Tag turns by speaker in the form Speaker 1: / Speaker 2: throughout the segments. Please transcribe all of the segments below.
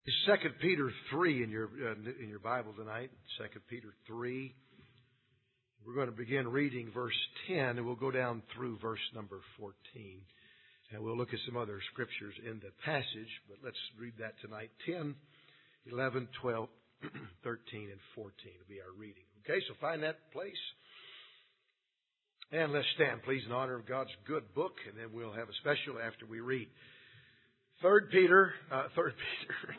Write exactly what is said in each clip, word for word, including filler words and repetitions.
Speaker 1: It's Second Peter three in your uh, in your Bible tonight. Second Peter three. We're going to begin reading verse ten, and we'll go down through verse number fourteen. And we'll look at some other scriptures in the passage, but let's read that tonight. ten, eleven, twelve, thirteen, and fourteen will be our reading. Okay, so find that place. And let's stand, please, in honor of God's good book, and then we'll have a special after we read. Third Peter, uh, Third Peter.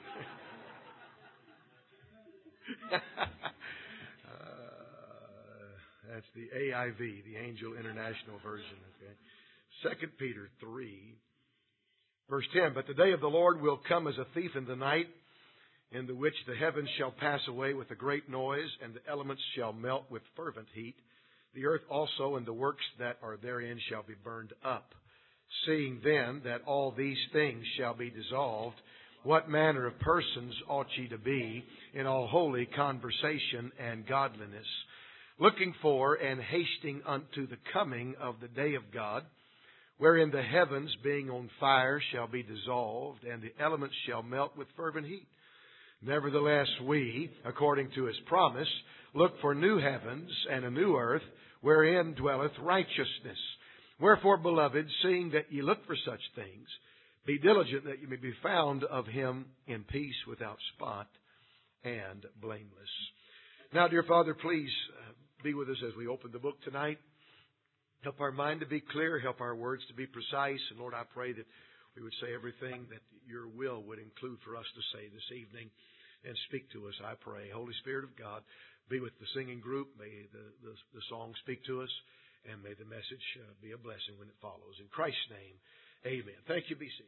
Speaker 1: uh, that's the A I V, the Angel International Version. Okay, Second Peter three, verse ten. But the day of the Lord will come as a thief in the night, in the which the heavens shall pass away with a great noise, and the elements shall melt with fervent heat. The earth also and the works that are therein shall be burned up. Seeing then that all these things shall be dissolved, what manner of persons ought ye to be in all holy conversation and godliness, looking for and hasting unto the coming of the day of God, wherein the heavens being on fire shall be dissolved, and the elements shall melt with fervent heat? Nevertheless we, according to His promise, look for new heavens and a new earth, wherein dwelleth righteousness. Wherefore, beloved, seeing that ye look for such things, be diligent that ye may be found of Him in peace, without spot, and blameless. Now, dear Father, please be with us as we open the book tonight. Help our mind to be clear. Help our words to be precise. And Lord, I pray that we would say everything that Your will would include for us to say this evening, and speak to us, I pray. Holy Spirit of God, be with the singing group. May the, the, the song speak to us. And may the message uh, be a blessing when it follows. In Christ's name, amen. Thank you. Be seated.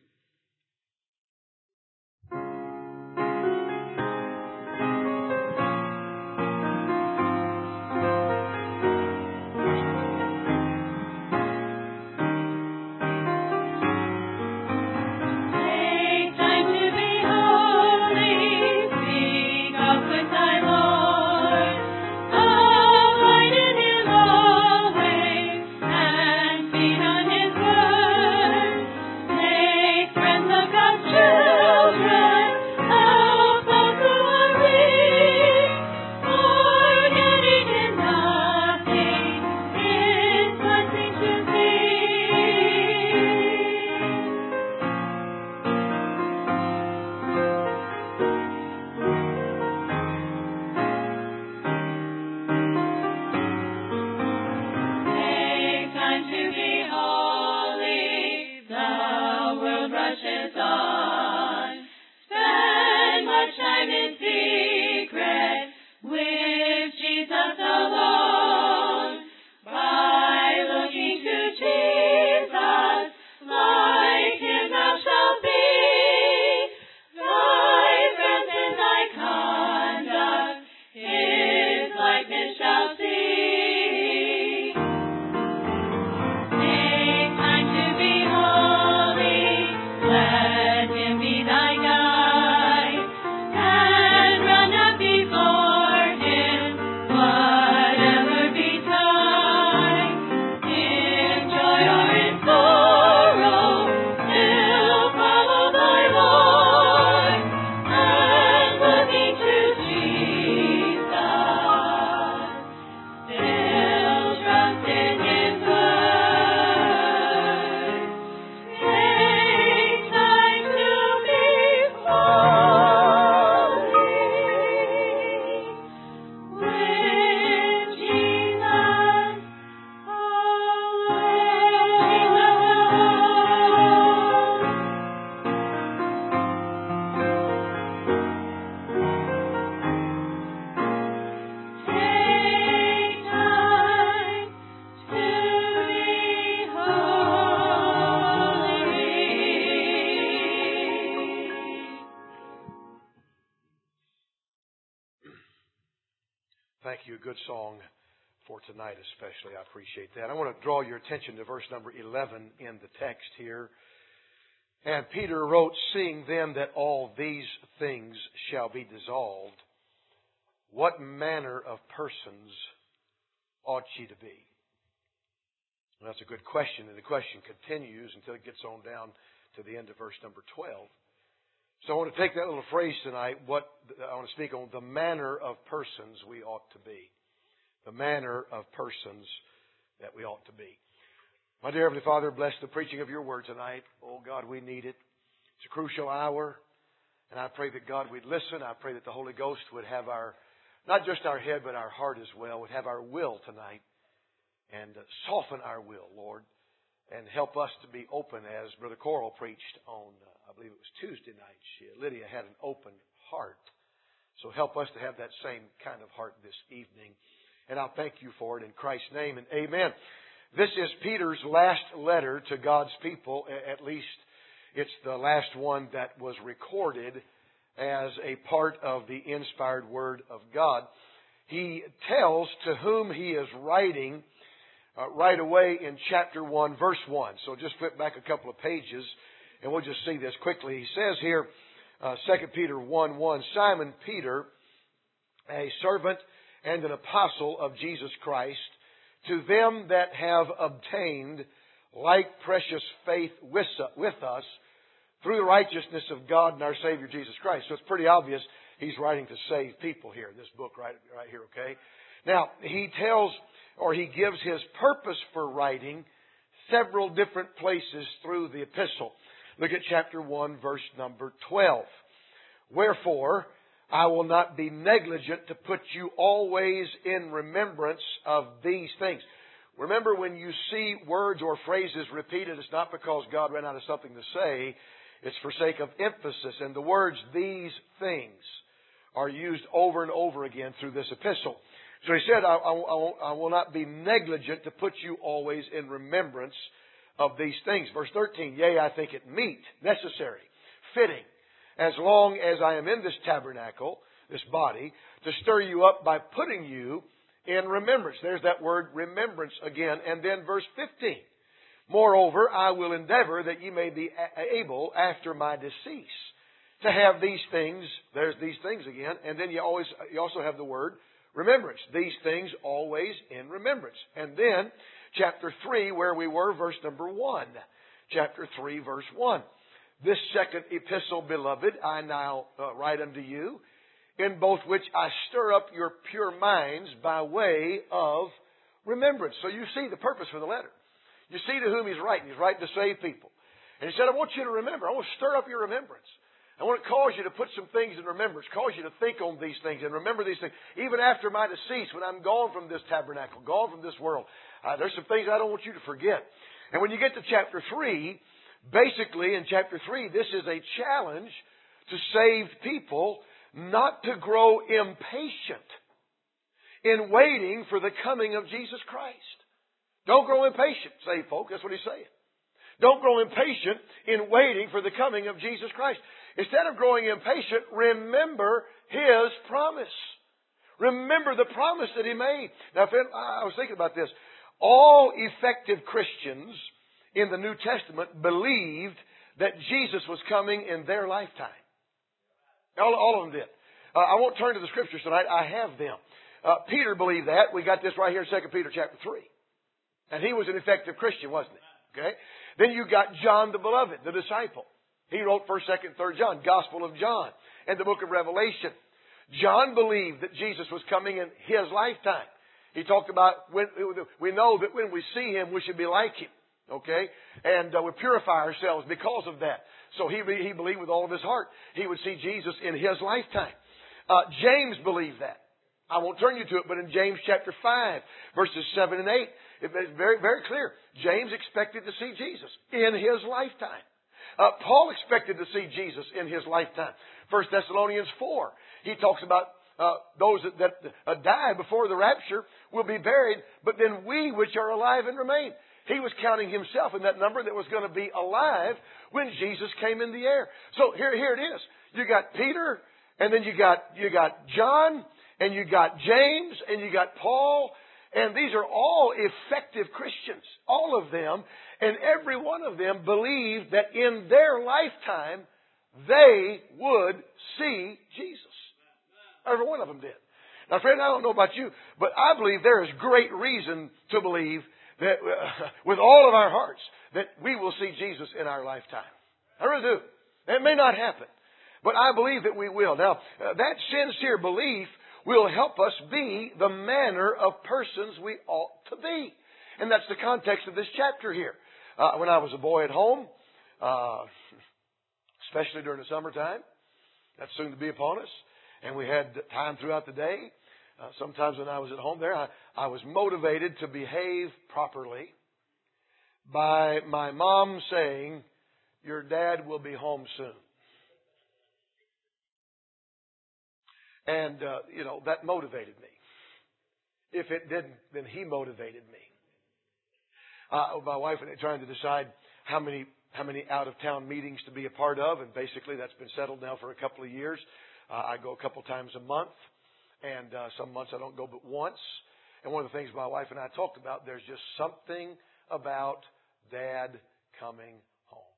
Speaker 1: Good song for tonight especially. I appreciate that. I want to draw your attention to verse number eleven in the text here. And Peter wrote, seeing then that all these things shall be dissolved, what manner of persons ought ye to be? And that's a good question, and the question continues until it gets on down to the end of verse number twelve. So I want to take that little phrase tonight, what I want to speak on, the manner of persons we ought to be. The manner of persons that we ought to be. My dear Heavenly Father, bless the preaching of your word tonight. Oh God, we need it. It's a crucial hour. And I pray that God, we'd listen. I pray that the Holy Ghost would have our, not just our head, but our heart as well, would have our will tonight. And soften our will, Lord. And help us to be open, as Brother Coral preached on, uh, I believe it was Tuesday night. She, Lydia had an open heart. So help us to have that same kind of heart this evening. And I'll thank you for it in Christ's name, and amen. This is Peter's last letter to God's people. At least it's the last one that was recorded as a part of the inspired Word of God. He tells to whom he is writing uh, right away in chapter one, verse one. So just flip back a couple of pages, and we'll just see this quickly. He says here, uh, Second Peter one one, Simon Peter, a servant and an apostle of Jesus Christ, to them that have obtained like precious faith with us through the righteousness of God and our Savior Jesus Christ. So it's pretty obvious he's writing to save people here in this book right, right here, okay? Now, he tells, or he gives his purpose for writing several different places through the epistle. Look at chapter one, verse number twelve. Wherefore, I will not be negligent to put you always in remembrance of these things. Remember, when you see words or phrases repeated, it's not because God ran out of something to say. It's for sake of emphasis. And the words, these things, are used over and over again through this epistle. So he said, I, I, I will not be negligent to put you always in remembrance of these things. Verse thirteen, yea, I think it meet, necessary, fitting, as long as I am in this tabernacle, this body, to stir you up by putting you in remembrance. There's that word remembrance again. And then verse fifteen. Moreover, I will endeavor that ye may be able after my decease to have these things. There's these things again. And then you always, you also have the word remembrance. These things always in remembrance. And then chapter three, where we were, verse number one. Chapter three, verse one. This second epistle, beloved, I now uh, write unto you, in both which I stir up your pure minds by way of remembrance. So you see the purpose for the letter. You see to whom he's writing. He's writing to save people. And he said, I want you to remember. I want to stir up your remembrance. I want to cause you to put some things in remembrance, cause you to think on these things and remember these things. Even after my decease, when I'm gone from this tabernacle, gone from this world, uh, there's some things I don't want you to forget. And when you get to chapter three, basically, in chapter three, this is a challenge to saved people not to grow impatient in waiting for the coming of Jesus Christ. Don't grow impatient, saved folk. That's what he's saying. Don't grow impatient in waiting for the coming of Jesus Christ. Instead of growing impatient, remember His promise. Remember the promise that He made. Now, I was thinking about this. All effective Christians in the New Testament believed that Jesus was coming in their lifetime. All, all of them did. Uh, I won't turn to the Scriptures tonight. I have them. Uh, Peter believed that. We got this right here in Second Peter chapter three. And he was an effective Christian, wasn't he? Okay. Then you got John the Beloved, the disciple. He wrote first, second, third John, Gospel of John, and the book of Revelation. John believed that Jesus was coming in his lifetime. He talked about, when, we know that when we see Him, we should be like Him. Okay? And uh, we purify ourselves because of that. So he, he believed with all of his heart he would see Jesus in his lifetime. Uh, James believed that. I won't turn you to it, but in James chapter five, verses seven and eight, it's very, very clear. James expected to see Jesus in his lifetime. Uh, Paul expected to see Jesus in his lifetime. First Thessalonians four, he talks about uh, those that, that uh, die before the rapture will be buried, but then we which are alive and remain. He was counting himself in that number that was going to be alive when Jesus came in the air. So here, here it is. You got Peter, and then you got you got John, and you got James, and you got Paul, and these are all effective Christians, all of them, and every one of them believed that in their lifetime they would see Jesus. Every one of them did. Now, friend, I don't know about you, but I believe there is great reason to believe that uh, with all of our hearts that we will see Jesus in our lifetime. I really do. It may not happen. But I believe that we will. Now, uh, that sincere belief will help us be the manner of persons we ought to be. And that's the context of this chapter here. Uh, when I was a boy at home, uh, especially during the summertime, that's soon to be upon us, and we had time throughout the day. Uh, sometimes when I was at home there, I, I was motivated to behave properly by my mom saying, "Your dad will be home soon." And, uh, you know, that motivated me. If it didn't, then he motivated me. Uh, my wife and I trying to decide how many how many out-of-town meetings to be a part of, and basically that's been settled now for a couple of years. Uh, I go a couple times a month, and uh, some months I don't go but once. And one of the things my wife and I talked about, there's just something about Dad coming home.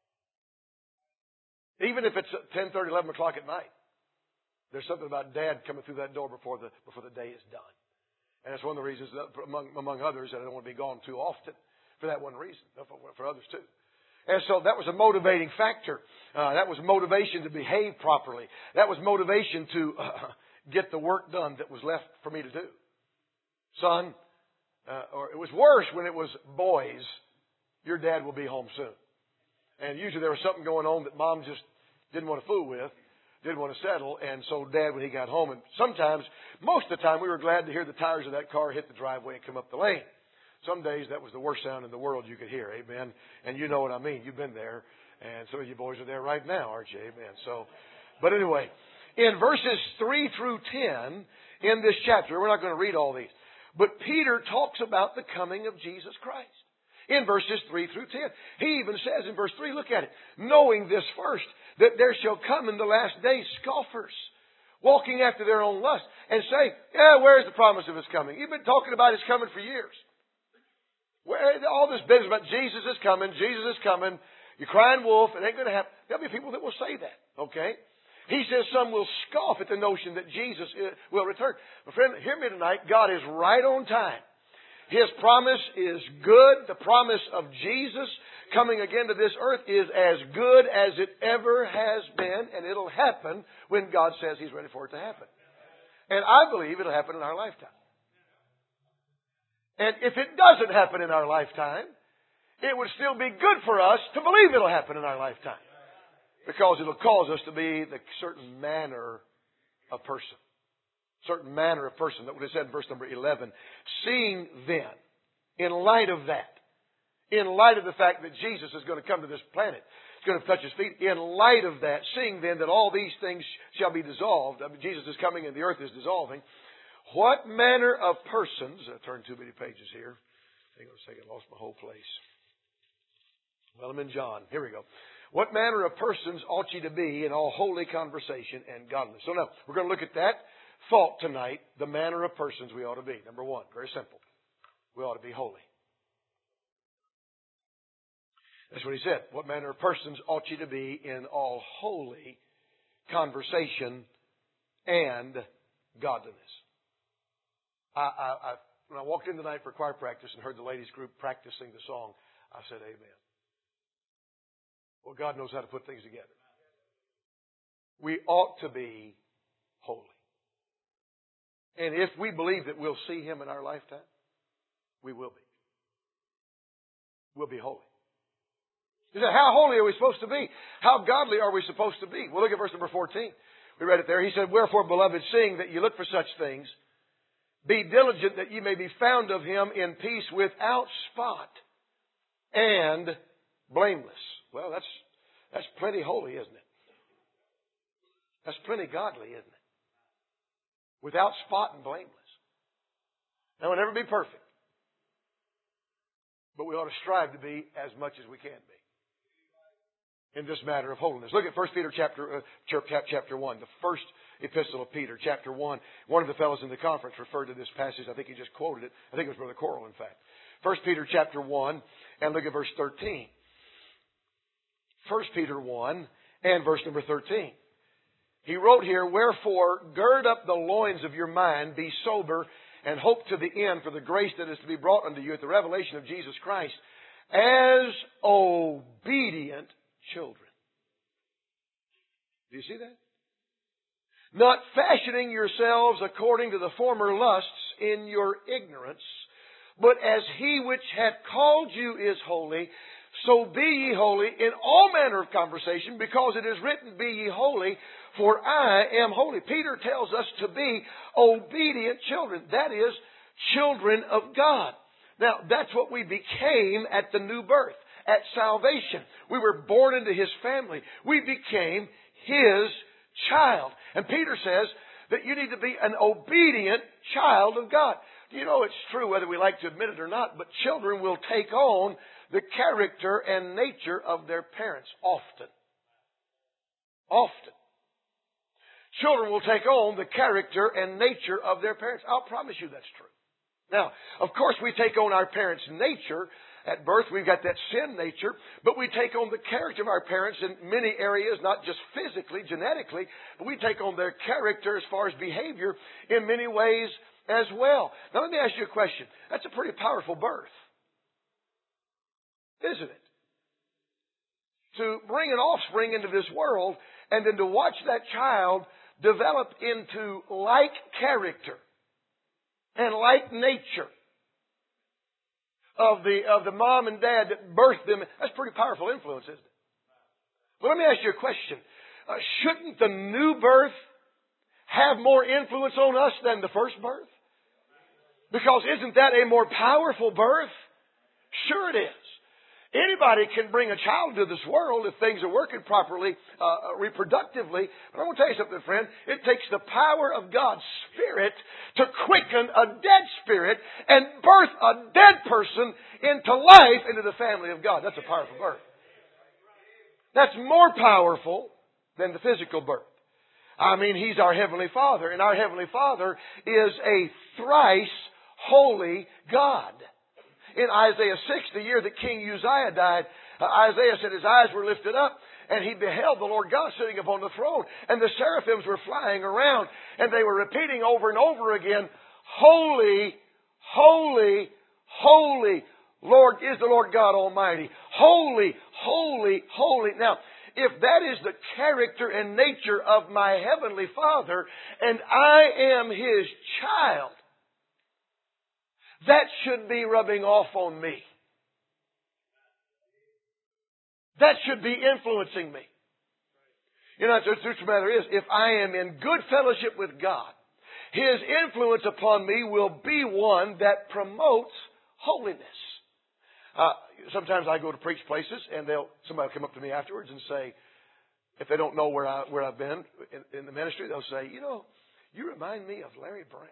Speaker 1: Even if it's ten thirty, eleven o'clock at night, there's something about Dad coming through that door before the before the day is done. And that's one of the reasons, that, among, among others, that I don't want to be gone too often. For that one reason, for, for others too. And so that was a motivating factor. Uh, that was motivation to behave properly. That was motivation to uh, get the work done that was left for me to do. Son, uh, or it was worse when it was boys, your dad will be home soon. And usually there was something going on that Mom just didn't want to fool with, didn't want to settle. And so Dad, when he got home, and sometimes, most of the time, we were glad to hear the tires of that car hit the driveway and come up the lane. Some days that was the worst sound in the world you could hear. Amen. And you know what I mean. You've been there. And some of you boys are there right now, aren't you? Amen. So, but anyway, in verses three through ten in this chapter, we're not going to read all these, but Peter talks about the coming of Jesus Christ. In verses three through ten. He even says in verse three, look at it, knowing this first, that there shall come in the last days scoffers, walking after their own lust, and say, yeah, where's the promise of His coming? You've been talking about His coming for years. Where, all this business about Jesus is coming, Jesus is coming, you're crying wolf, it ain't going to happen. There'll be people that will say that, okay? He says some will scoff at the notion that Jesus will return. My friend, hear me tonight. God is right on time. His promise is good. The promise of Jesus coming again to this earth is as good as it ever has been, and it'll happen when God says He's ready for it to happen. And I believe it'll happen in our lifetime. And if it doesn't happen in our lifetime, it would still be good for us to believe it'll happen in our lifetime. Because it'll cause us to be the certain manner of person. Certain manner of person. That's what it said in verse number eleven. Seeing then, in light of that, in light of the fact that Jesus is going to come to this planet, He's going to touch His feet, in light of that, seeing then that all these things shall be dissolved, I mean, Jesus is coming and the earth is dissolving, what manner of persons, I turned too many pages here. Hang on a second, I lost my whole place. Well, I'm in John. Here we go. What manner of persons ought ye to be in all holy conversation and godliness? So now, we're going to look at that thought tonight, the manner of persons we ought to be. Number one, very simple. We ought to be holy. That's what he said. What manner of persons ought ye to be in all holy conversation and godliness? I, I, I, when I walked in tonight for choir practice and heard the ladies group practicing the song, I said, amen. Well, God knows how to put things together. We ought to be holy. And if we believe that we'll see Him in our lifetime, we will be. We'll be holy. You say, how holy are we supposed to be? How godly are we supposed to be? Well, look at verse number fourteen. We read it there. He said, wherefore, beloved, seeing that you look for such things, be diligent that you may be found of Him in peace without spot and blameless. Well, that's that's plenty holy, isn't it? That's plenty godly, isn't it? Without spot and blameless. Now, we'll never be perfect. But we ought to strive to be as much as we can be in this matter of holiness. Look at First Peter chapter, uh, chapter one, the first epistle of Peter, chapter one. One of the fellows in the conference referred to this passage. I think he just quoted it. I think it was Brother Coral, in fact. First Peter chapter one, and look at verse thirteen. First Peter one and verse number thirteen. He wrote here, wherefore gird up the loins of your mind, be sober, and hope to the end for the grace that is to be brought unto you at the revelation of Jesus Christ, as obedient children. Do you see that? not fashioning yourselves according to the former lusts in your ignorance, but as He which hath called you is holy, so be ye holy in all manner of conversation, because it is written, be ye holy, for I am holy. Peter tells us to be obedient children. That is, children of God. Now, that's what we became at the new birth, at salvation. We were born into His family. We became His child. And Peter says that you need to be an obedient child of God. You know, it's true whether we like to admit it or not, but children will take on the character and nature of their parents often. Often. Children will take on the character and nature of their parents. I'll promise you that's true. Now, of course, we take on our parents' nature. At birth, we've got that sin nature, but we take on the character of our parents in many areas, not just physically, genetically, but we take on their character as far as behavior in many ways as well. Now, let me ask you a question. That's a pretty powerful birth, isn't it? To bring an offspring into this world and then to watch that child develop into like character and like nature of the of the mom and dad that birthed them, that's pretty powerful influence, isn't it? But let me ask you a question. Uh, shouldn't the new birth have more influence on us than the first birth? Because isn't that a more powerful birth? Sure it is. Anybody can bring a child into this world if things are working properly, uh, reproductively. But I want to tell you something, friend. It takes the power of God's Spirit to quicken a dead spirit and birth a dead person into life, into the family of God. That's a powerful birth. That's more powerful than the physical birth. I mean, He's our Heavenly Father, and our Heavenly Father is a thrice holy God. In Isaiah six, the year that King Uzziah died, uh, Isaiah said his eyes were lifted up and he beheld the Lord God sitting upon the throne. And the seraphims were flying around and they were repeating over and over again, Holy, holy, holy, Lord is the Lord God Almighty. Holy, holy, holy. Now, if that is the character and nature of my Heavenly Father and I am His child, that should be rubbing off on me. That should be influencing me. You know, the truth of the matter is, if I am in good fellowship with God, His influence upon me will be one that promotes holiness. Uh, sometimes I go to preach places, and they'll somebody will come up to me afterwards and say, if they don't know where I where I've been in, in the ministry, they'll say, you know, you remind me of Larry Brown.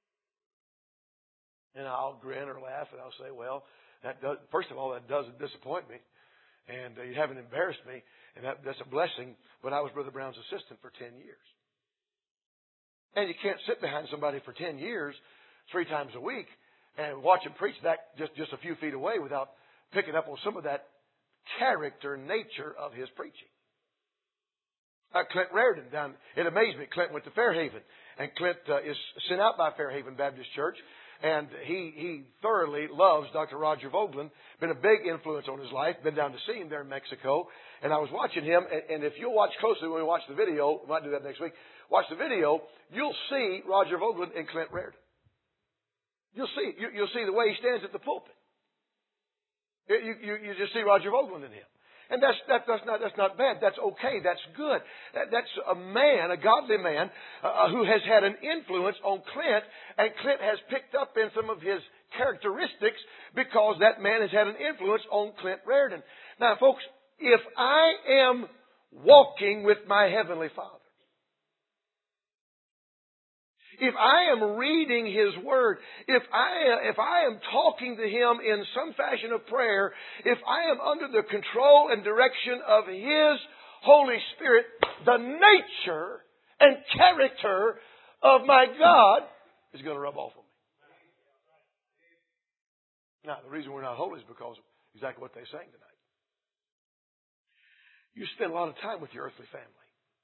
Speaker 1: And I'll grin or laugh, and I'll say, well, that does, first of all, that doesn't disappoint me. And uh, you haven't embarrassed me, and that, that's a blessing. But I was Brother Brown's assistant for ten years. And you can't sit behind somebody for ten years, three times a week, and watch him preach that just, just a few feet away without picking up on some of that character and nature of his preaching. Uh, Clint Raridan, down, it amazed me. Clint went to Fairhaven, and Clint uh, is sent out by Fairhaven Baptist Church. And he, he thoroughly loves Doctor Roger Vogelin. Been a big influence on his life. Been down to see him there in Mexico. And I was watching him. And, and if you'll watch closely when we watch the video, we might do that next week. Watch the video. You'll see Roger Vogelin and Clint Raridan. You'll see. You, you'll see the way he stands at the pulpit. You, you, you just see Roger Vogelin in him. And that's, that, that's, not, that's not bad. That's okay. That's good. That, that's a man, a godly man, uh, who has had an influence on Clint, and Clint has picked up in some of his characteristics because that man has had an influence on Clint Raridan. Now, folks, if I am walking with my Heavenly Father, if I am reading His Word, if I, if I am talking to Him in some fashion of prayer, if I am under the control and direction of His Holy Spirit, the nature and character of my God is going to rub off on me. Now, the reason we're not holy is because of exactly what they sang tonight. You spend a lot of time with your earthly family.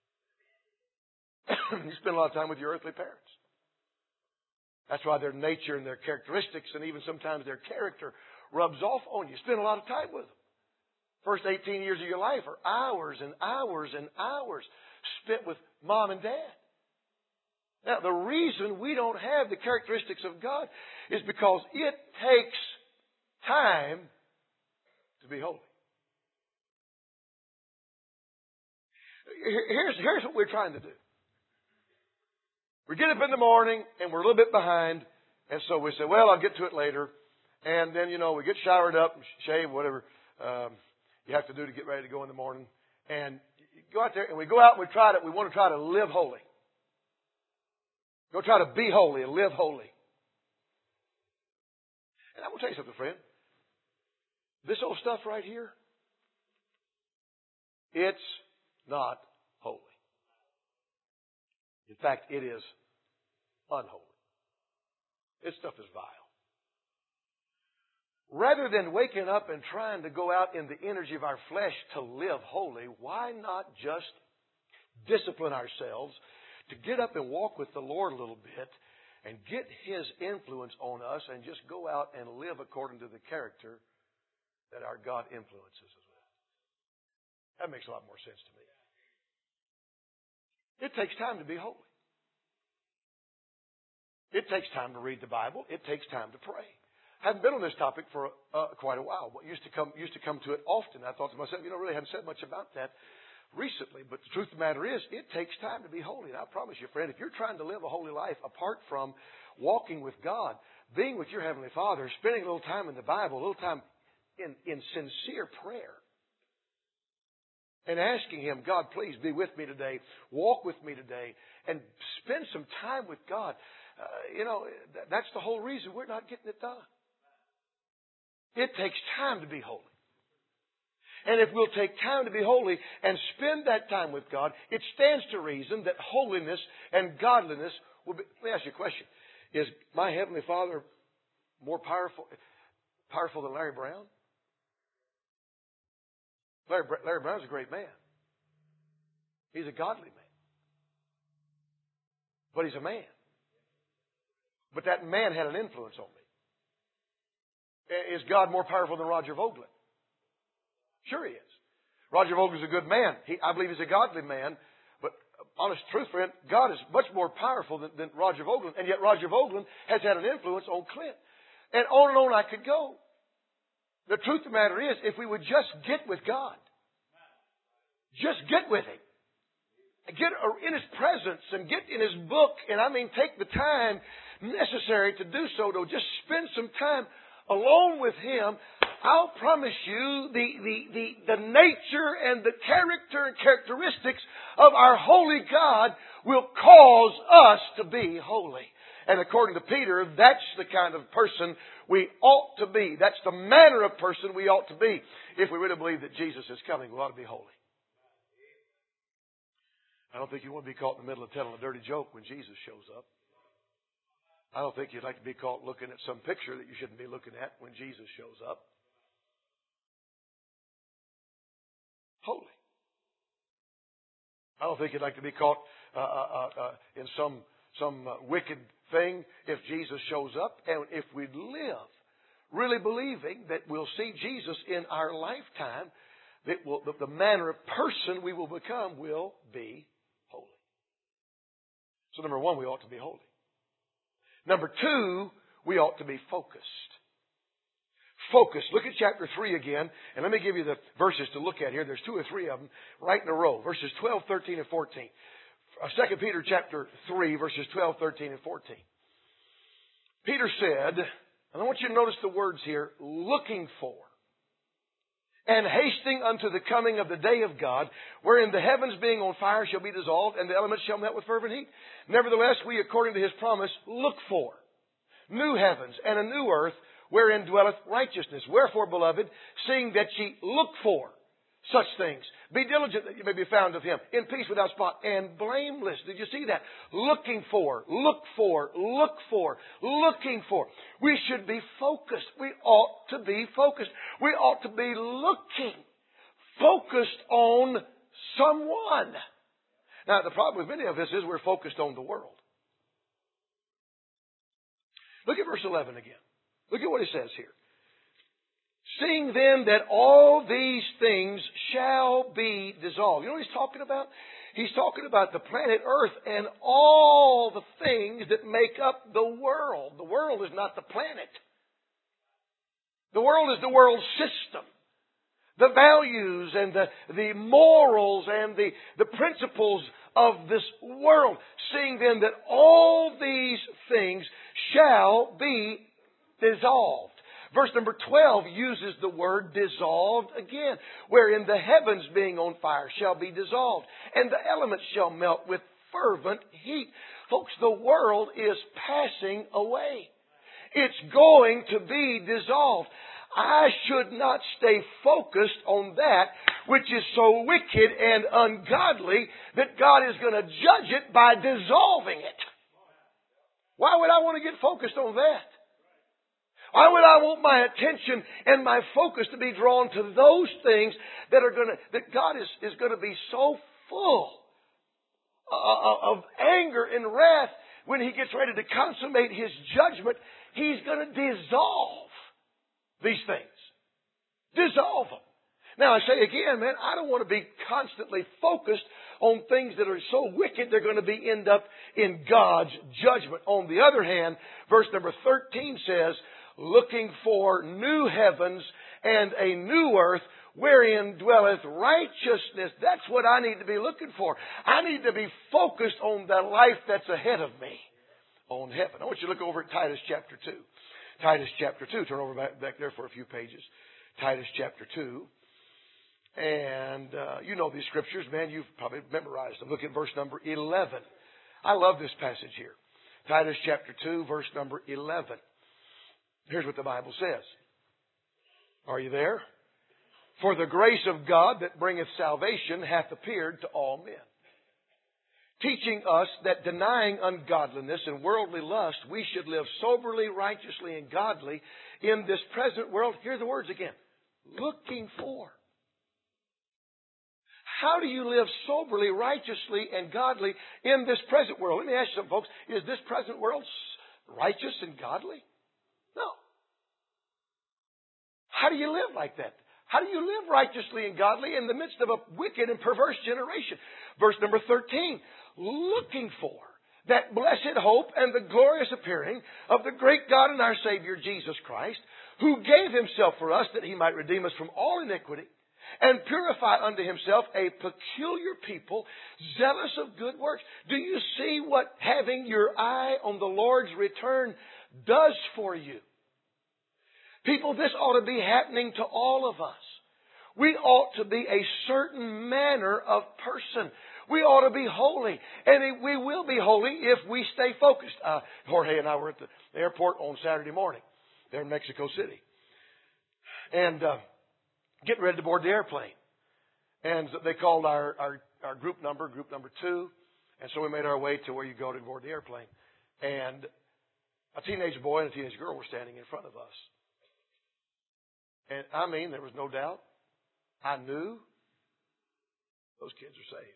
Speaker 1: You spend a lot of time with your earthly parents. That's why their nature and their characteristics and even sometimes their character rubs off on you. Spend a lot of time with them. First eighteen years of your life are hours and hours and hours spent with mom and dad. Now, the reason we don't have the characteristics of God is because it takes time to be holy. Here's, here's what we're trying to do. We get up in the morning and we're a little bit behind, and so we say, well, I'll get to it later. And then, you know, we get showered up and shave, whatever um, you have to do to get ready to go in the morning. And you go out there and we go out and we try to, we want to try to live holy. Go try to be holy and live holy. And I'm going to tell you something, friend. This old stuff right here, it's not holy. In fact, it is unholy. This stuff is vile. Rather than waking up and trying to go out in the energy of our flesh to live holy, why not just discipline ourselves to get up and walk with the Lord a little bit and get His influence on us and just go out and live according to the character that our God influences us with? That makes a lot more sense to me. It takes time to be holy. It takes time to read the Bible. It takes time to pray. I haven't been on this topic for uh, quite a while. But used to come used to come to it often. I thought to myself, you know, really haven't said much about that recently. But the truth of the matter is, it takes time to be holy. And I promise you, friend, if you're trying to live a holy life apart from walking with God, being with your Heavenly Father, spending a little time in the Bible, a little time in, in sincere prayer, and asking Him, God, please be with me today, walk with me today, and spend some time with God. Uh, you know, that's the whole reason we're not getting it done. It takes time to be holy. And if we'll take time to be holy and spend that time with God, it stands to reason that holiness and godliness will be... Let me ask you a question. Is my Heavenly Father more powerful, powerful than Larry Brown? Larry, Larry Brown's a great man. He's a godly man. But he's a man. But that man had an influence on me. Is God more powerful than Roger Vogelin? Sure he is. Roger Vogelin's a good man. He, I believe he's a godly man. But honest truth, friend, God is much more powerful than, than Roger Vogelin. And yet Roger Vogelin has had an influence on Clint. And on and on I could go. The truth of the matter is, if we would just get with God, just get with Him, get in His presence and get in His book, and I mean take the time necessary to do so, to just spend some time alone with Him, I'll promise you the, the, the, the nature and the character and characteristics of our holy God will cause us to be holy. And according to Peter, that's the kind of person we ought to be. That's the manner of person we ought to be. If we really believe that Jesus is coming, we ought to be holy. I don't think you want to be caught in the middle of telling a dirty joke when Jesus shows up. I don't think you'd like to be caught looking at some picture that you shouldn't be looking at when Jesus shows up. Holy. I don't think you'd like to be caught uh, uh, uh, in some some uh, wicked thing if Jesus shows up. And if we live really believing that we'll see Jesus in our lifetime, that will, the, the manner of person we will become will be holy. So number one, we ought to be holy. Number two, we ought to be focused. Focused. Look at chapter three again, and let me give you the verses to look at here. There's two or three of them right in a row. Verses twelve, thirteen, and fourteen. Second Peter chapter three, verses twelve, thirteen, and fourteen. Peter said, and I want you to notice the words here, looking for, and hasting unto the coming of the day of God, wherein the heavens being on fire shall be dissolved, and the elements shall melt with fervent heat. Nevertheless, we, according to His promise, look for new heavens and a new earth, wherein dwelleth righteousness. Wherefore, beloved, seeing that ye look for such things, be diligent that you may be found of Him, in peace without spot and blameless. Did you see that? Looking for, look for, look for, looking for. We should be focused. We ought to be focused. We ought to be looking, focused on someone. Now, the problem with many of us is we're focused on the world. Look at verse eleven again. Look at what he says here. Seeing then that all these things shall be dissolved. You know what he's talking about? He's talking about the planet Earth and all the things that make up the world. The world is not the planet. The world is the world system. The values and the, the morals and the, the principles of this world. Seeing then that all these things shall be dissolved. Verse number twelve uses the word dissolved again, wherein the heavens being on fire shall be dissolved, and the elements shall melt with fervent heat. Folks, the world is passing away. It's going to be dissolved. I should not stay focused on that which is so wicked and ungodly that God is going to judge it by dissolving it. Why would I want to get focused on that? Why would I want my attention and my focus to be drawn to those things that are going to, that God is, is going to be so full of anger and wrath when He gets ready to consummate His judgment? He's going to dissolve these things. Dissolve them. Now I say again, man, I don't want to be constantly focused on things that are so wicked they're going to be end up in God's judgment. On the other hand, verse number thirteen says, looking for new heavens and a new earth wherein dwelleth righteousness. That's what I need to be looking for. I need to be focused on the life that's ahead of me. On heaven. I want you to look over at Titus chapter two. Titus chapter two. Turn over back, back there for a few pages. Titus chapter two. And uh, you know these scriptures, man. You've probably memorized them. Look at verse number eleven. I love this passage here. Titus chapter two, verse number eleven. Here's what the Bible says. Are you there? For the grace of God that bringeth salvation hath appeared to all men, teaching us that denying ungodliness and worldly lust, we should live soberly, righteously, and godly in this present world. Hear the words again. Looking for. How do you live soberly, righteously, and godly in this present world? Let me ask you something, folks. Is this present world righteous and godly? No. How do you live like that? How do you live righteously and godly in the midst of a wicked and perverse generation? Verse number thirteen. Looking for that blessed hope and the glorious appearing of the great God and our Savior Jesus Christ, who gave Himself for us that He might redeem us from all iniquity and purify unto Himself a peculiar people, zealous of good works. Do you see what having your eye on the Lord's return does for you? People, this ought to be happening to all of us. We ought to be a certain manner of person. We ought to be holy. And we will be holy if we stay focused. Uh, Jorge and I were at the airport on Saturday morning there in Mexico City. And uh, getting ready to board the airplane. And so they called our, our, our group number, group number two. And so we made our way to where you go to board the airplane. And a teenage boy and a teenage girl were standing in front of us. And I mean, there was no doubt. I knew those kids are saved.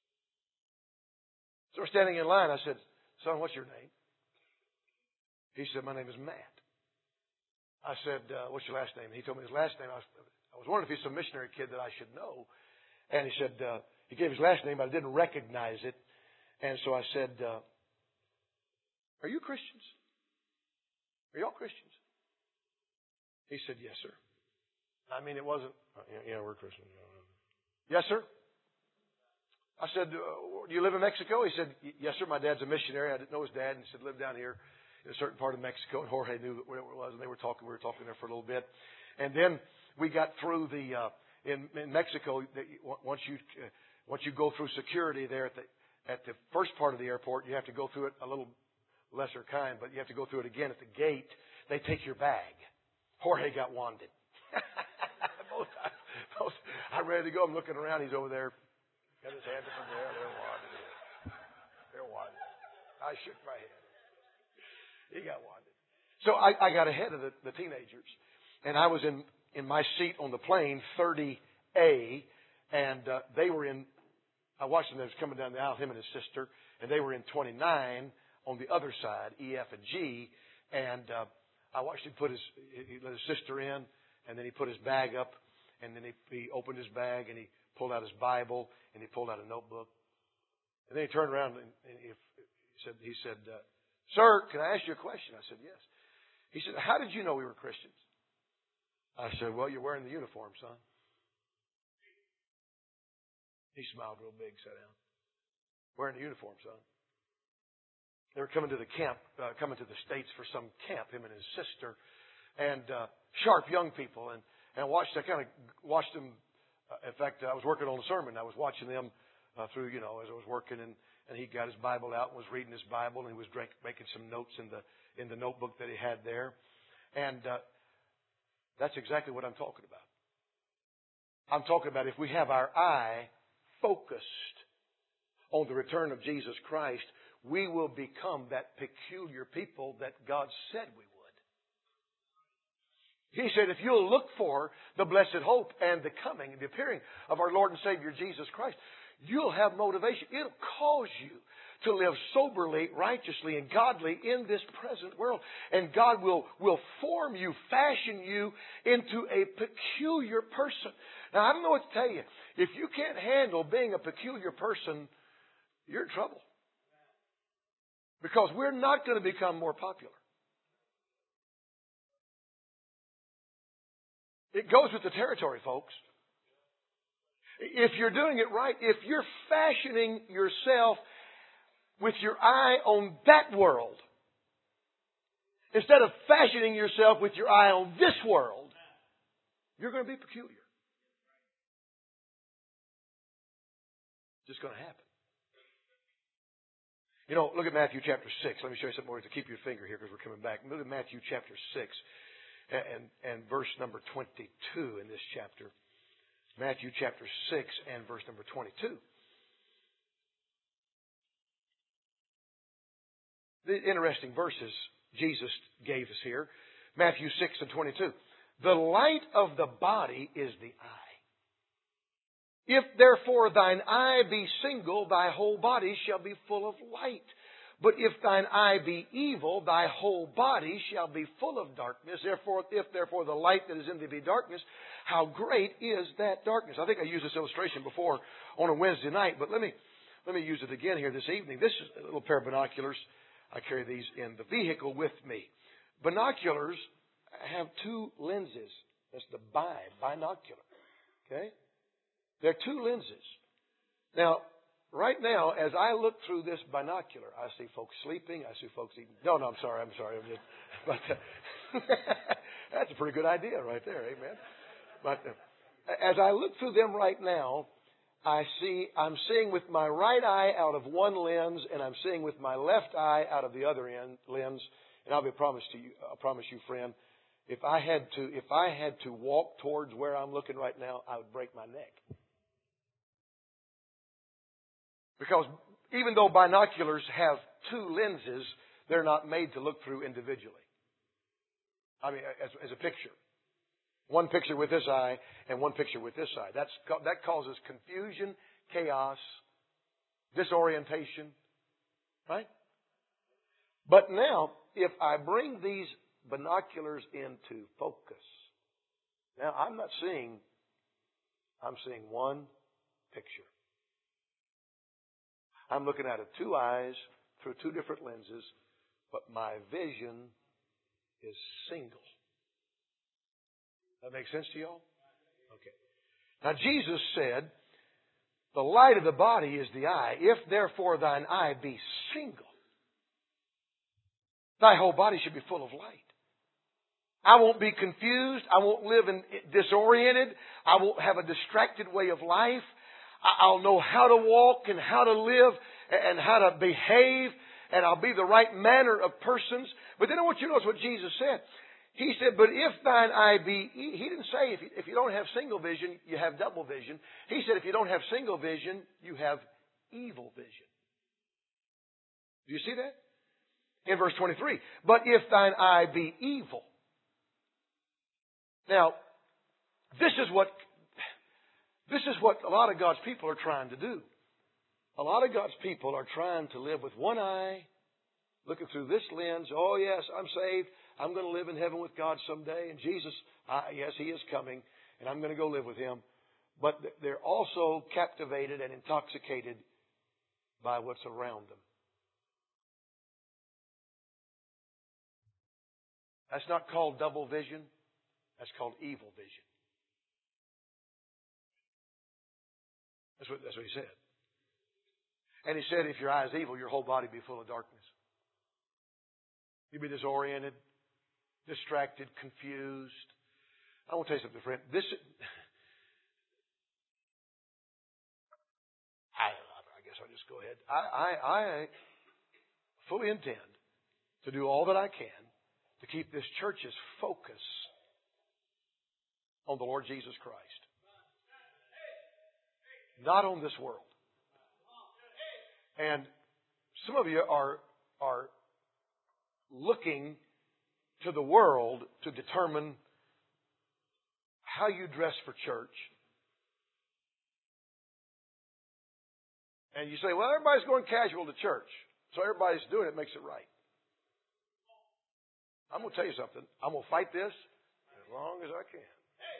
Speaker 1: So we're standing in line. I said, son, what's your name? He said, my name is Matt. I said, uh, what's your last name? He told me his last name. I was, I was wondering if he's some missionary kid that I should know. And he said, uh, he gave his last name, but I didn't recognize it. And so I said, uh, are you Christians? Are y'all Christians? He said, yes, sir. I mean, it wasn't, uh, yeah, yeah, we're Christians. Yes, sir. I said, uh, do you live in Mexico? He said, yes, sir. My dad's a missionary. I didn't know his dad. And he said, live down here in a certain part of Mexico. And Jorge knew where it was. And they were talking. We were talking there for a little bit. And then we got through the, uh, in, in Mexico, the, once you, uh, once you go through security there at the, at the first part of the airport, you have to go through it a little lesser kind, but you have to go through it again at the gate. They take your bag. Jorge got wanded. both, both, I'm ready to go. I'm looking around. He's over there. Got his hands up in there. They're wanded. They're wanded. I shook my head. He got wanded. So I, I got ahead of the, the teenagers. And I was in, in my seat on the plane, thirty A. And uh, they were in, I watched them. They was coming down the aisle, him and his sister. And they were in twenty-nine on the other side, E, F, and G. And uh, I watched him put his, he let his sister in. And then he put his bag up, and then he, he opened his bag, and he pulled out his Bible, and he pulled out a notebook. And then he turned around, and, and he, he said, he said uh, Sir, can I ask you a question? I said, yes. He said, how did you know we were Christians? I said, well, you're wearing the uniform, son. He smiled real big, sat down. Wearing the uniform, son. They were coming to the camp, uh, coming to the States for some camp, him and his sister, and uh, sharp young people. And, and I watched, I kind of watched them. Uh, in fact, I was working on a sermon. I was watching them uh, through, you know, as I was working, and, and he got his Bible out and was reading his Bible, and he was drink, making some notes in the in the notebook that he had there. And uh, that's exactly what I'm talking about. I'm talking about if we have our eye focused on the return of Jesus Christ, we will become that peculiar people that God said we would. He said, if you'll look for the blessed hope and the coming and the appearing of our Lord and Savior Jesus Christ, you'll have motivation. It'll cause you to live soberly, righteously, and godly in this present world. And God will, will form you, fashion you into a peculiar person. Now, I don't know what to tell you. If you can't handle being a peculiar person, you're in trouble. Because we're not going to become more popular. It goes with the territory, folks. If you're doing it right, if you're fashioning yourself with your eye on that world, instead of fashioning yourself with your eye on this world, you're going to be peculiar. It's just going to happen. You know, look at Matthew chapter six. Let me show you something more to keep your finger here because we're coming back. Look at Matthew chapter six and, and verse number twenty-two in this chapter. Matthew chapter six and verse number twenty-two. The interesting verses Jesus gave us here. Matthew six and twenty-two. The light of the body is the eye. If therefore thine eye be single, thy whole body shall be full of light. But if thine eye be evil, thy whole body shall be full of darkness. Therefore, if therefore the light that is in thee be darkness, how great is that darkness? I think I used this illustration before on a Wednesday night, but let me let me use it again here this evening. This is a little pair of binoculars. I carry these in the vehicle with me. Binoculars have two lenses. That's the bi, binocular. Okay? They're two lenses. Now, right now, as I look through this binocular, I see folks sleeping. I see folks eating. No, no, I'm sorry. I'm sorry. I'm just, but uh, that's a pretty good idea right there. Amen. But uh, as I look through them right now, I see, I'm seeing with my right eye out of one lens, and I'm seeing with my left eye out of the other end lens. And I'll be promised to you, I promise you, friend, if I had to, if I had to walk towards where I'm looking right now, I would break my neck. Because even though binoculars have two lenses, they're not made to look through individually. I mean, as, as a picture. One picture with this eye and one picture with this eye. That's, that causes confusion, chaos, disorientation. Right? But now, if I bring these binoculars into focus, now I'm not seeing, I'm seeing one picture. I'm looking at it two eyes through two different lenses, but my vision is single. That makes sense to y'all? Okay. Now Jesus said, the light of the body is the eye. If therefore thine eye be single, thy whole body should be full of light. I won't be confused. I won't live in disoriented. I won't have a distracted way of life. I'll know how to walk and how to live and how to behave, and I'll be the right manner of persons. But then I want you to notice what Jesus said. He said, but if thine eye be, he didn't say if you, if you don't have single vision, you have double vision. He said if you don't have single vision, you have evil vision. Do you see that? In verse twenty-three, but if thine eye be evil. Now, this is what This is what a lot of God's people are trying to do. A lot of God's people are trying to live with one eye, looking through this lens. Oh, yes, I'm saved. I'm going to live in heaven with God someday. And Jesus, uh, yes, He is coming. And I'm going to go live with Him. But they're also captivated and intoxicated by what's around them. That's not called double vision. That's called evil vision. That's what, that's what He said. And He said, if your eye is evil, your whole body will be full of darkness. You'll be disoriented, distracted, confused. I want to tell you something, friend. This, I, I guess I'll just go ahead. I, I, I fully intend to do all that I can to keep this church's focus on the Lord Jesus Christ. Not on this world. And some of you are, are looking to the world to determine how you dress for church. And you say, well, everybody's going casual to church, so everybody's doing it makes it right. I'm going to tell you something. I'm going to fight this as long as I can.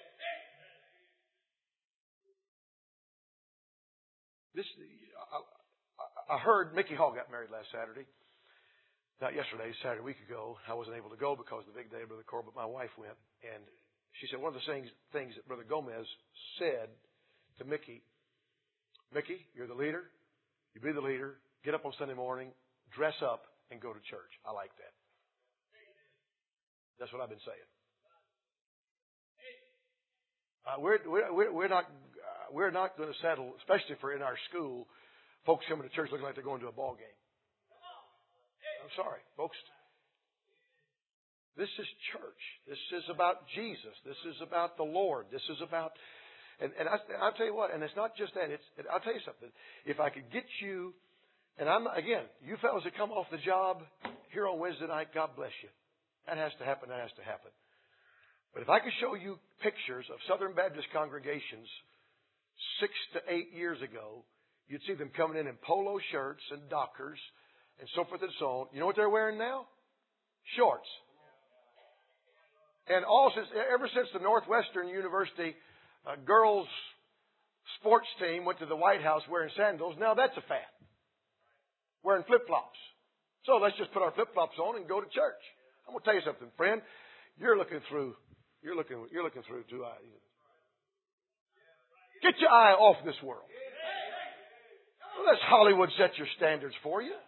Speaker 1: This, I, I heard Mickey Hall got married last Saturday. Not yesterday, Saturday, a week ago. I wasn't able to go because of the big day of Brother Cor, but my wife went. And she said one of the things, things that Brother Gomez said to Mickey, Mickey, you're the leader. You be the leader. Get up on Sunday morning, dress up, and go to church. I like that. That's what I've been saying. Uh, we're, we're, we're not uh, we're not going to settle, especially for in our school, folks coming to church looking like they're going to a ball game. I'm sorry, folks. This is church. This is about Jesus. This is about the Lord. This is about, and, and I, I'll tell you what, and it's not just that. It's, I'll tell you something. If I could get you, and I'm, again, you fellows that come off the job here on Wednesday night, God bless you. That has to happen. That has to happen. But if I could show you pictures of Southern Baptist congregations six to eight years ago, you'd see them coming in in polo shirts and dockers and so forth and so on. You know what they're wearing now? Shorts. And all since, ever since the Northwestern University uh, girls sports team went to the White House wearing sandals, now that's a fad. Wearing flip-flops. So let's just put our flip-flops on and go to church. I'm going to tell you something, friend. You're looking through, you're looking, you're looking through two eyes. Get your eye off this world. Well, let's Hollywood set your standards for you.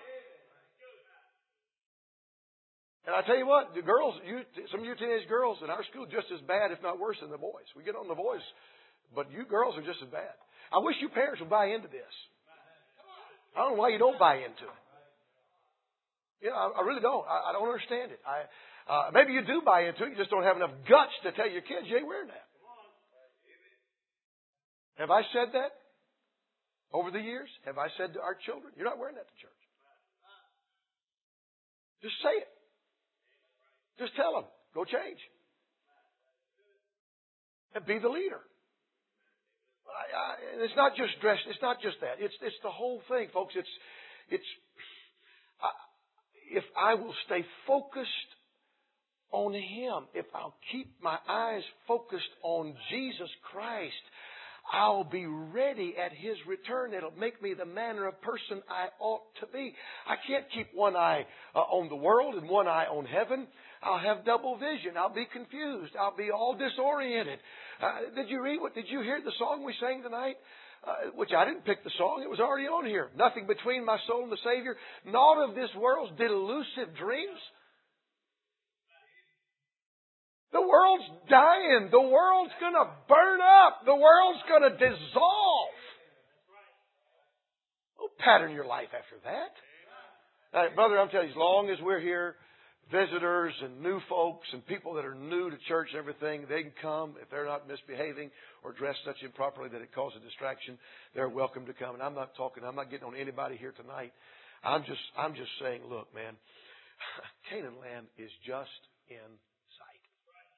Speaker 1: And I tell you what, the girls, you, some of you teenage girls in our school, just as bad, if not worse, than the boys. We get on the boys, but you girls are just as bad. I wish you parents would buy into this. I don't know why you don't buy into it. You know, I, I really don't. I, I don't understand it. I, uh, maybe you do buy into it. You just don't have enough guts to tell your kids you ain't wearing that. Have I said that over the years? Have I said to our children, you're not wearing that to church? Just say it. Just tell them, go change. And be the leader. I, I, and it's not just dress. It's not just that. It's it's the whole thing, folks. It's it's. I, if I will stay focused on Him, if I'll keep my eyes focused on Jesus Christ, I'll be ready at His return. It'll make me the manner of person I ought to be. I can't keep one eye uh, on the world and one eye on heaven. I'll have double vision. I'll be confused. I'll be all disoriented. Uh, did you read what? Did you hear the song we sang tonight? Uh, which I didn't pick the song. It was already on here. Nothing between my soul and the Savior. Naught of this world's delusive dreams. The world's dying. The world's going to burn up. The world's going to dissolve. Don't pattern your life after that. Now, brother, I'm telling you, as long as we're here, visitors and new folks and people that are new to church and everything, they can come. If they're not misbehaving or dressed such improperly that it causes distraction, they're welcome to come. And I'm not talking, I'm not getting on anybody here tonight. I'm just, I'm just saying, look, man, Canaan land is just in sight.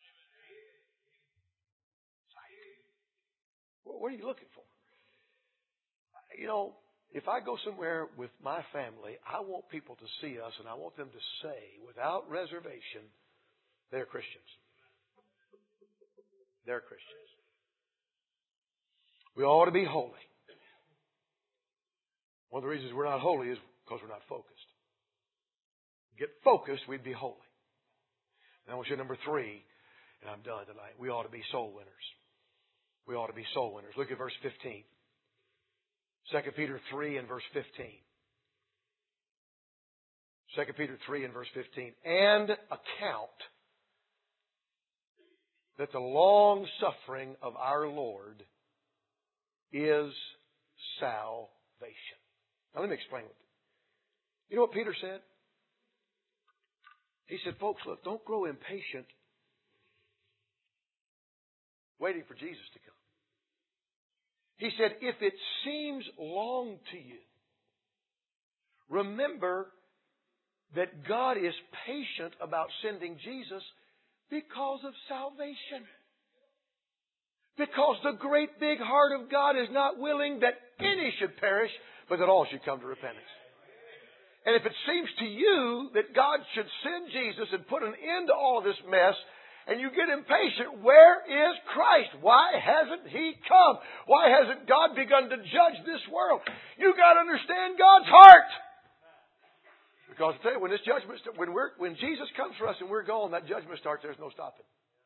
Speaker 1: Sight. What are you looking for? You know, if I go somewhere with my family, I want people to see us and I want them to say, without reservation, They're Christians. They're Christians. We ought to be holy. One of the reasons we're not holy is because we're not focused. Get focused, we'd be holy. And I want you to number three, and I'm done tonight. We ought to be soul winners. We ought to be soul winners. Look at verse fifteen. Second Peter three and verse fifteen. Second Peter three and verse fifteen. And account that the long suffering of our Lord is salvation. Now let me explain what. You know what Peter said? He said, folks, look, don't grow impatient waiting for Jesus to come. He said, if it seems long to you, remember that God is patient about sending Jesus because of salvation. Because the great big heart of God is not willing that any should perish, but that all should come to repentance. And if it seems to you that God should send Jesus and put an end to all of this mess, and you get impatient, where is Christ? Why hasn't He come? Why hasn't God begun to judge this world? You got to understand God's heart. Because I tell you, when this judgment, when we're, when Jesus comes for us and we're gone, that judgment starts. There's no stopping.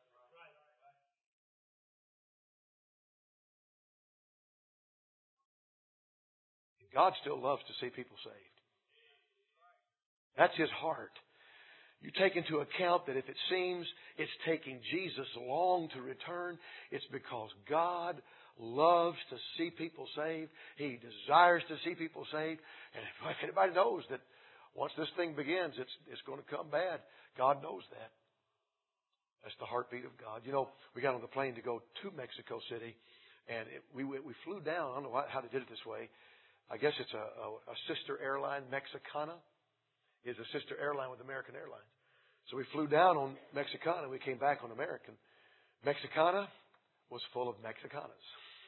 Speaker 1: God still loves to see people saved. That's His heart. You take into account that if it seems it's taking Jesus long to return, it's because God loves to see people saved. He desires to see people saved. And if anybody knows that once this thing begins, it's, it's going to come bad, God knows that. That's the heartbeat of God. You know, we got on the plane to go to Mexico City, and it, we we flew down. I don't know how they did it this way. I guess it's a, a, a sister airline. Mexicana is a sister airline with American Airlines. So we flew down on Mexicana. We came back on American. Mexicana was full of Mexicanas.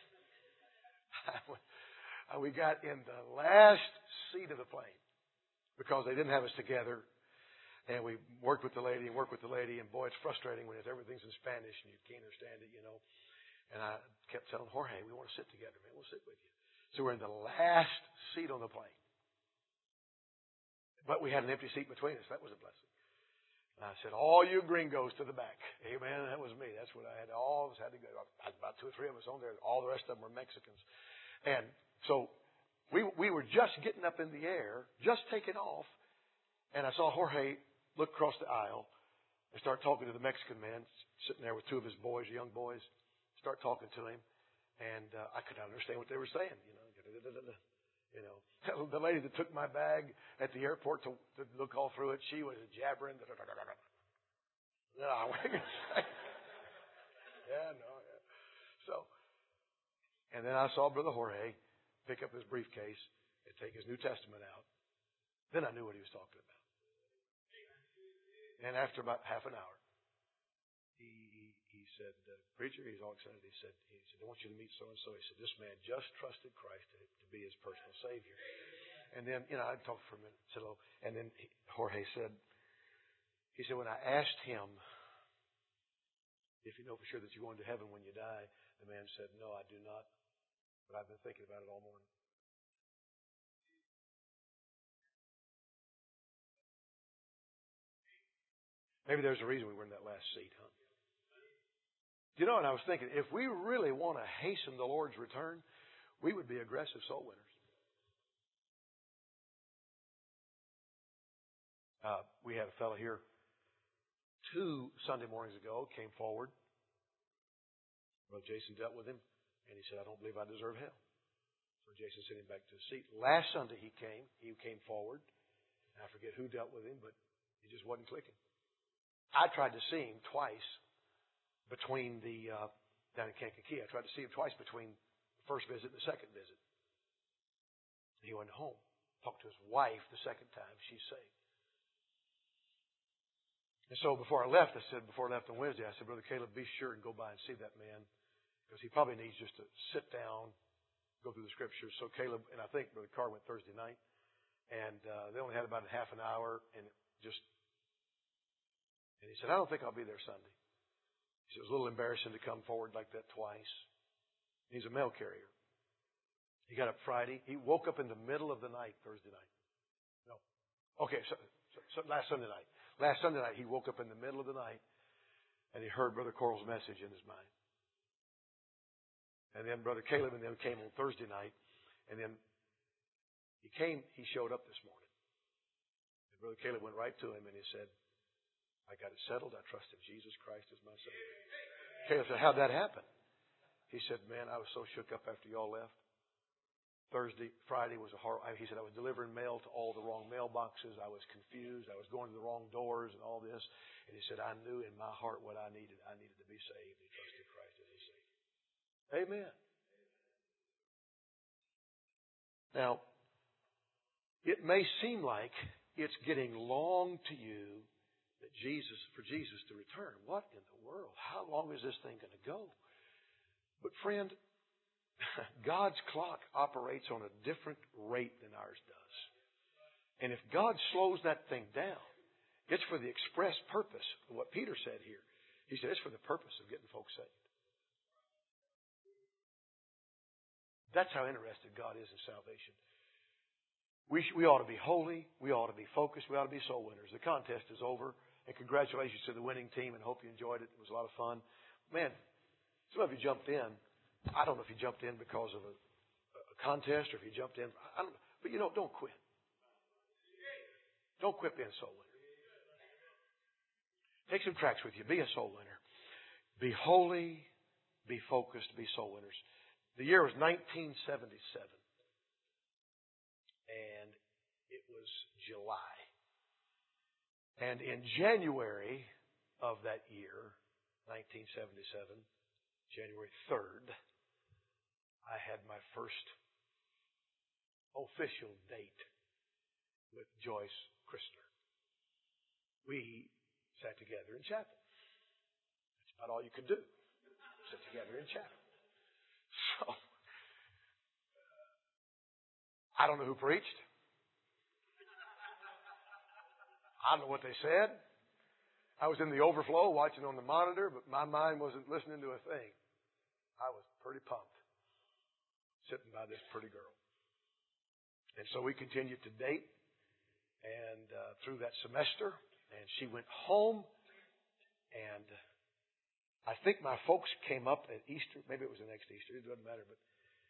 Speaker 1: We got in the last seat of the plane because they didn't have us together. And we worked with the lady and worked with the lady. And boy, it's frustrating when it's, everything's in Spanish and you can't understand it, you know. And I kept telling Jorge, we want to sit together, man. We'll sit with you. So we're in the last seat on the plane. But we had an empty seat between us. That was a blessing. And I said, all you gringos to the back. Amen. That was me. That's what I had. All of us had to go. About two or three of us on there. All the rest of them were Mexicans. And so we we were just getting up in the air, just taking off. And I saw Jorge look across the aisle and start talking to the Mexican man sitting there with two of his boys, young boys. Start talking to him. And uh, I could not understand what they were saying. You know, you know, the lady that took my bag at the airport to, to look all through it, she was jabbering. No, I wasn't gonna say. Yeah, no. Yeah. So, and then I saw Brother Jorge pick up his briefcase and take his New Testament out. Then I knew what he was talking about. And after about half an hour, he he, he said, uh, preacher, he's all excited. He said, he said, I want you to meet so and so. He said, this man just trusted Christ to, to be his personal Savior. And then, you know, I talked for a minute. Said, oh, and then he, Jorge said, he said, when I asked him if you know for sure that you're going to heaven when you die, the man said, no, I do not. But I've been thinking about it all morning. Maybe there's a reason we were in that last seat, huh? You know, and I was thinking, if we really want to hasten the Lord's return, we would be aggressive soul winners. Uh, we had a fellow here two Sunday mornings ago, came forward. Brother Jason dealt with him, and he said, I don't believe I deserve hell. So Jason sent him back to his seat. Last Sunday he came. He came forward. I forget who dealt with him, but he just wasn't clicking. I tried to see him twice between the, uh, down in Kankakee. I tried to see him twice between the first visit and the second visit. He went home. Talked to his wife the second time. She's saved. And so before I left, I said, before I left on Wednesday, I said, Brother Caleb, be sure and go by and see that man. Because he probably needs just to sit down, go through the scriptures. So Caleb, and I think Brother Carr went Thursday night. And uh, they only had about a half an hour. And just And he said, I don't think I'll be there Sunday. He said, it was a little embarrassing to come forward like that twice. He's a mail carrier. He got up Friday. He woke up in the middle of the night, Thursday night. No. Okay, so, so, so last Sunday night. Last Sunday night, he woke up in the middle of the night, and he heard Brother Coral's message in his mind. And then Brother Caleb and them came on Thursday night, and then he came, he showed up this morning. And Brother Caleb went right to him, and he said, I got it settled. I trusted Jesus Christ as my Savior. Caleb said, how'd that happen? He said, man, I was so shook up after y'all left. Thursday, Friday was a horror. He said, I was delivering mail to all the wrong mailboxes. I was confused. I was going to the wrong doors and all this. And he said, I knew in my heart what I needed. I needed to be saved. He trusted Christ as his Savior. Amen. Now, it may seem like it's getting long to you that Jesus, for Jesus to return. What in the world? How long is this thing going to go? But friend, God's clock operates on a different rate than ours does. And if God slows that thing down, it's for the express purpose of what Peter said here. He said it's for the purpose of getting folks saved. That's how interested God is in salvation. We, we ought to be holy. We ought to be focused. We ought to be soul winners. The contest is over. And congratulations to the winning team, and hope you enjoyed it. It was a lot of fun. Man, some of you jumped in. I don't know if you jumped in because of a, a contest or if you jumped in. I don't know. But, you know, don't quit. Don't quit being a soul winner. Take some tracks with you. Be a soul winner. Be holy. Be focused. Be soul winners. The year was nineteen seventy-seven. And it was July. And in January of that year, nineteen seventy-seven, January third, I had my first official date with Joyce Christner. We sat together in chapel. That's about all you could do. Sit together in chapel. So, I don't know who preached. I don't know what they said. I was in the overflow watching on the monitor, but my mind wasn't listening to a thing. I was pretty pumped sitting by this pretty girl. And so we continued to date and uh, through that semester, and she went home, and I think my folks came up at Easter. Maybe it was the next Easter. It doesn't matter, but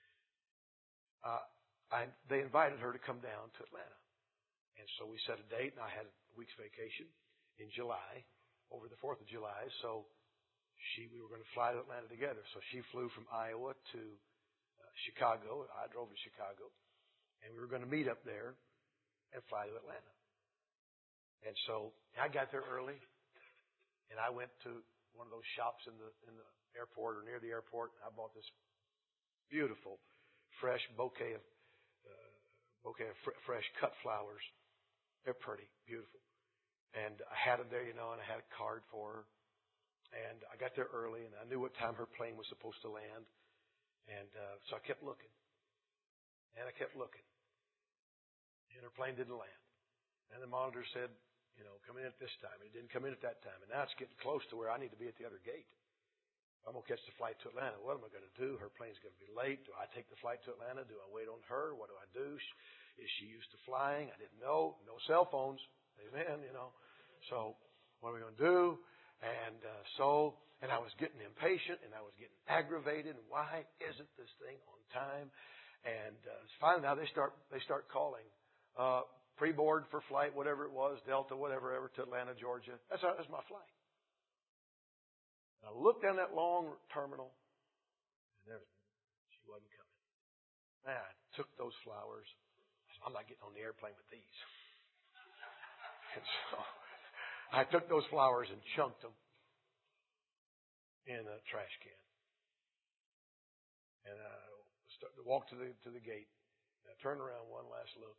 Speaker 1: uh, I, they invited her to come down to Atlanta. And so we set a date, and I had a week's vacation in July, over the fourth of July. So she, we were going to fly to Atlanta together. So she flew from Iowa to uh, Chicago. I drove to Chicago. And we were going to meet up there and fly to Atlanta. And so I got there early, and I went to one of those shops in the in the airport or near the airport. I bought this beautiful, fresh bouquet of uh, bouquet of fr- fresh cut flowers. They're pretty, beautiful. And I had them there, you know, and I had a card for her. And I got there early, and I knew what time her plane was supposed to land. And uh, so I kept looking. And I kept looking. And her plane didn't land. And the monitor said, you know, come in at this time. And it didn't come in at that time. And now it's getting close to where I need to be at the other gate. I'm going to catch the flight to Atlanta. What am I going to do? Her plane's going to be late. Do I take the flight to Atlanta? Do I wait on her? What do I do? Is she used to flying? I didn't know. No cell phones. Amen, you know. So what are we going to do? And uh, so, and I was getting impatient, and I was getting aggravated. Why isn't this thing on time? And uh, finally, now they start they start calling uh, pre-board for flight, whatever it was, Delta, whatever, ever to Atlanta, Georgia. That's our, that's my flight. And I looked down that long terminal, and there she wasn't coming. Man, I took those flowers. I'm not getting on the airplane with these. And so I took those flowers and chunked them in a trash can. And I started to walk to the to the gate. And I turned around one last look.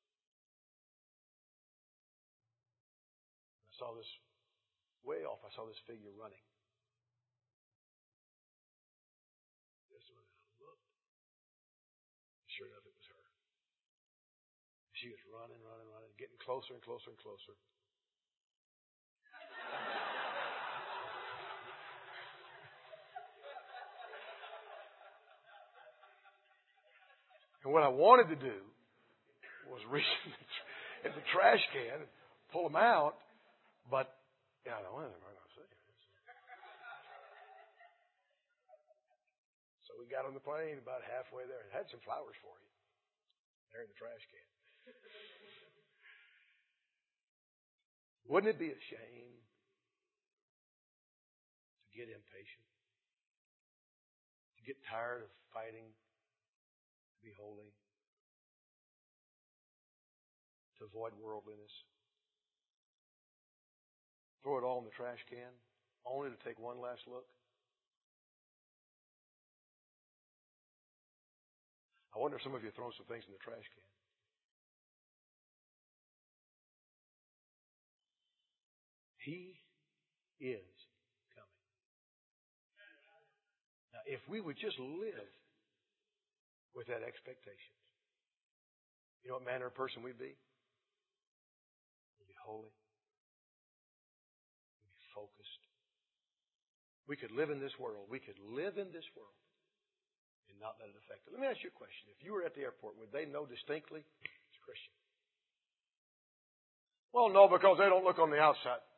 Speaker 1: I saw this way off. I saw this figure running. Just when I looked, sure enough, it was her. She was running, running, running, getting closer and closer and closer. And what I wanted to do was reach in the trash can and pull them out, but yeah, I don't know what I'm going to say. So we got on the plane about halfway there. It had some flowers for you. They're in the trash can. Wouldn't it be a shame to get impatient? To get tired of fighting to be holy? To avoid worldliness? Throw it all in the trash can, only to take one last look? I wonder if some of you are throwing some things in the trash can. He is coming. Now, if we would just live with that expectation, you know what manner of person we'd be? We'd be holy. We'd be focused. We could live in this world. We could live in this world and not let it affect it. Let me ask you a question. If you were at the airport, would they know distinctly it's a Christian? Well, no, because they don't look on the outside.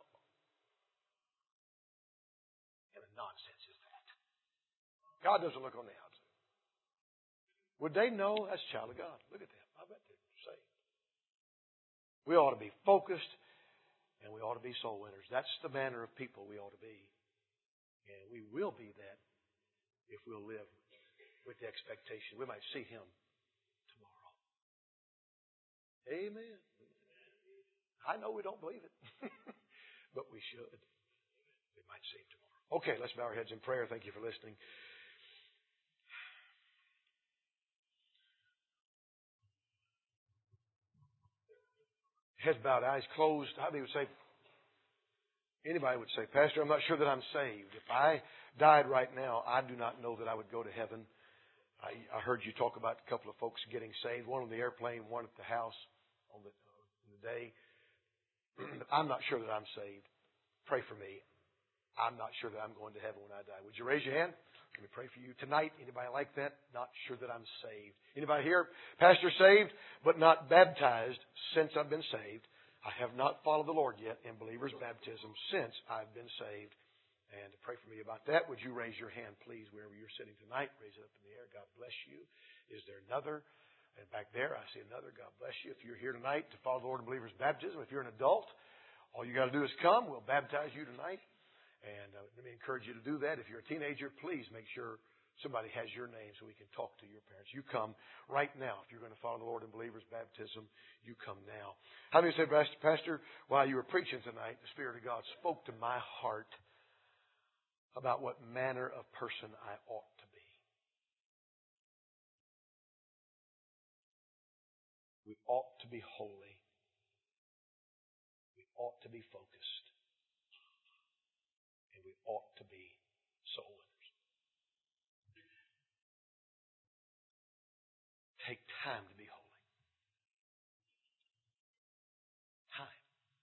Speaker 1: Nonsense is that? God doesn't look on the outside. Would they know that's a child of God? Look at them. I bet they're saved. We ought to be focused and we ought to be soul winners. That's the manner of people we ought to be. And we will be that if we'll live with the expectation we might see Him tomorrow. Amen. I know we don't believe it, but we should. We might see Him tomorrow. Okay, let's bow our heads in prayer. Thank you for listening. Heads bowed, eyes closed. How many would say, anybody would say, Pastor, I'm not sure that I'm saved. If I died right now, I do not know that I would go to heaven. I, I heard you talk about a couple of folks getting saved, one on the airplane, one at the house on the, on the day. I'm not sure that I'm saved. Pray for me. I'm not sure that I'm going to heaven when I die. Would you raise your hand? Let me pray for you tonight. Anybody like that? Not sure that I'm saved. Anybody here? Pastor, saved, but not baptized since I've been saved. I have not followed the Lord yet in believer's baptism since I've been saved. And to pray for me about that, would you raise your hand, please, wherever you're sitting tonight? Raise it up in the air. God bless you. Is there another? And back there, I see another. God bless you. If you're here tonight to follow the Lord in believer's baptism, if you're an adult, all you got to do is come. We'll baptize you tonight. And uh, let me encourage you to do that. If you're a teenager, please make sure somebody has your name so we can talk to your parents. You come right now. If you're going to follow the Lord in believer's baptism, you come now. How many say, Pastor, while you were preaching tonight, the Spirit of God spoke to my heart about what manner of person I ought to be. We ought to be holy. We ought to be focused. And we ought to be soul winners. Take time to be holy. Time.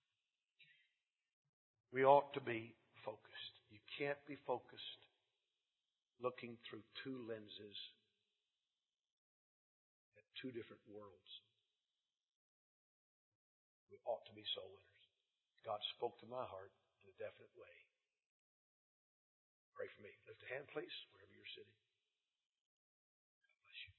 Speaker 1: We ought to be focused. You can't be focused looking through two lenses at two different worlds. We ought to be soul winners. God spoke to my heart in a definite way. Pray for me. Lift a hand, please, wherever you're sitting. God bless you.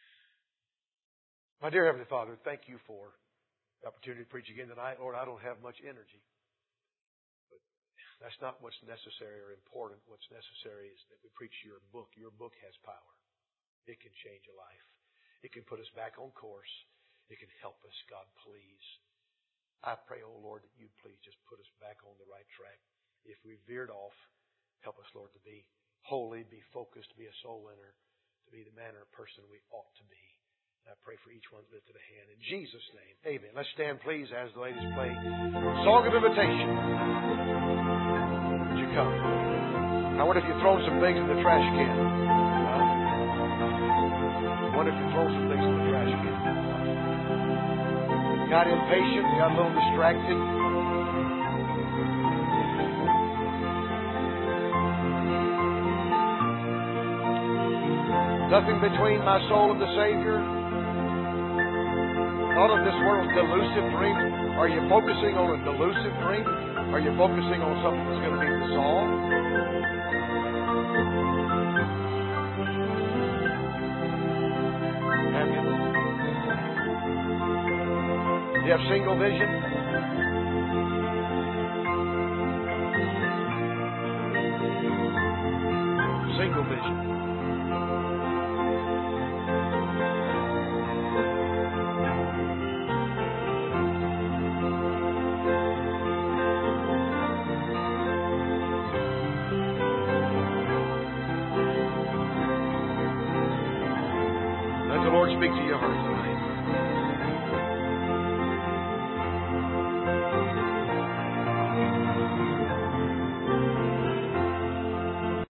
Speaker 1: My dear Heavenly Father, thank you for the opportunity to preach again tonight. Lord, I don't have much energy. But that's not what's necessary or important. What's necessary is that we preach your book. Your book has power. It can change a life. It can put us back on course. It can help us. God, please. I pray, oh Lord, that you please just put us back on the right track. If we veered off, help us, Lord, to be holy, be focused, to be a soul winner, to be the manner of person we ought to be. And I pray for each one that lifted a hand. In Jesus' name, amen. Let's stand, please, as the ladies play Song of Invitation. Would you come? I wonder if you've thrown some things in the trash can. I wonder if you've thrown some things in the trash can. Got impatient, got a little distracted. Nothing between my soul and the Savior. Thought of this world, delusive dream. Are you focusing on a delusive dream? Are you focusing on something that's going to be dissolved? Have you? You have single vision? Single vision. Let the Lord speak to your heart tonight.